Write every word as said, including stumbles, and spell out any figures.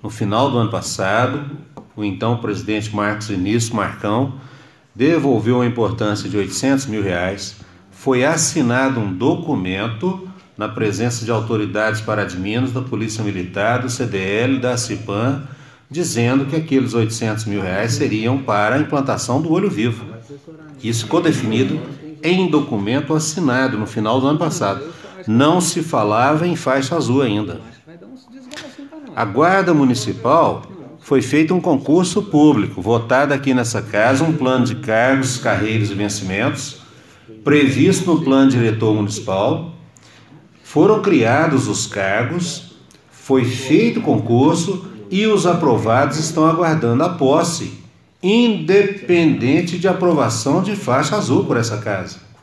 no final do ano passado, o então presidente Marcos Vinícius Marcão devolveu a importância de oitocentos mil reais, foi assinado um documento na presença de autoridades paradiminas, da Polícia Militar, do C D L, da CIPAM, dizendo que aqueles oitocentos mil reais seriam para a implantação do olho vivo. Isso ficou definido em documento assinado no final do ano passado. Não se falava em faixa azul ainda. A Guarda Municipal foi feito um concurso público, votado aqui nessa casa, um plano de cargos, carreiras e vencimentos, previsto no plano diretor municipal. Foram criados os cargos, foi feito o concurso e os aprovados estão aguardando a posse, independente de aprovação de faixa azul por essa casa.